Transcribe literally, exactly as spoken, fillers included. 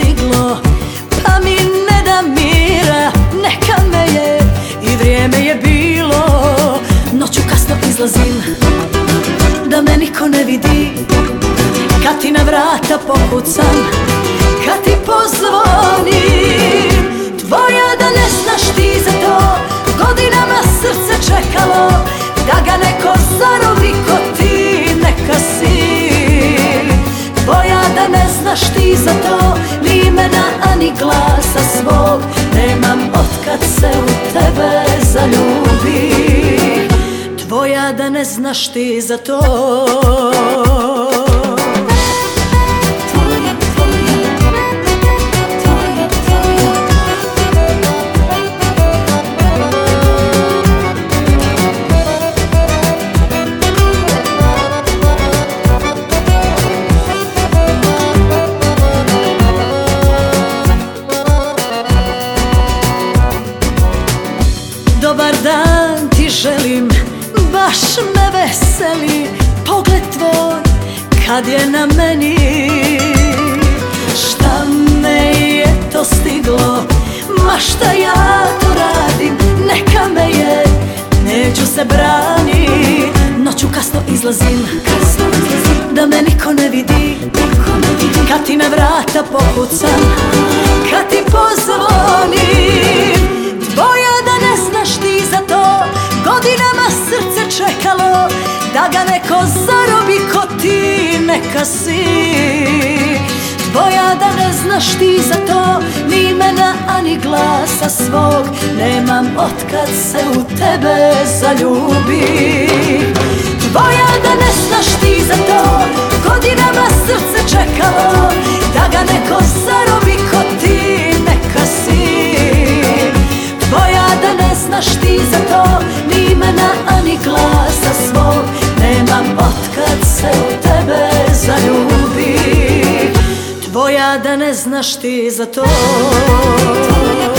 stiglo, pa mi ne da mira. Neka me je i vrijeme je bilo. Noću kasno izlazim da me niko ne vidi, kad ti na vrata pokucam, kad ti pozvonim. Tvoja da ne znaš ti za to, godinama srce čekalo da ga neko zarobi ko ti neka si. Tvoja da ne znaš ti za to, ni imena ani glasa svog nemam otkad se u tebe zaljubim. Tvoja da ne znaš ti za to. Dobar dan ti želim, baš me veseli pogled tvoj kad je na meni. Šta me je to stiglo, ma šta ja to radim, neka me je, neću se branit. Noću kasno izlazim, kasno izlazim da me niko ne vidi, kad ti na vrata pokucam, kad ti pozvonim. Tvoja da ne znaš ti za to, godinama srce čekalo da ga neko zarobi ko ti neka si. Tvoja da ne znaš ti za to, ni imena ani glasa svog nemam otkad se u tebe zaljubim. Tvoja da ne znaš ti za to, godinama srce čekalo da ga neko zarobi ko ti neka si. Tvoja da ne znaš ti za to, ni imena ani glasa svog nemam otkad se u tebe zaljubim. Tvoja da ne znaš ti za to.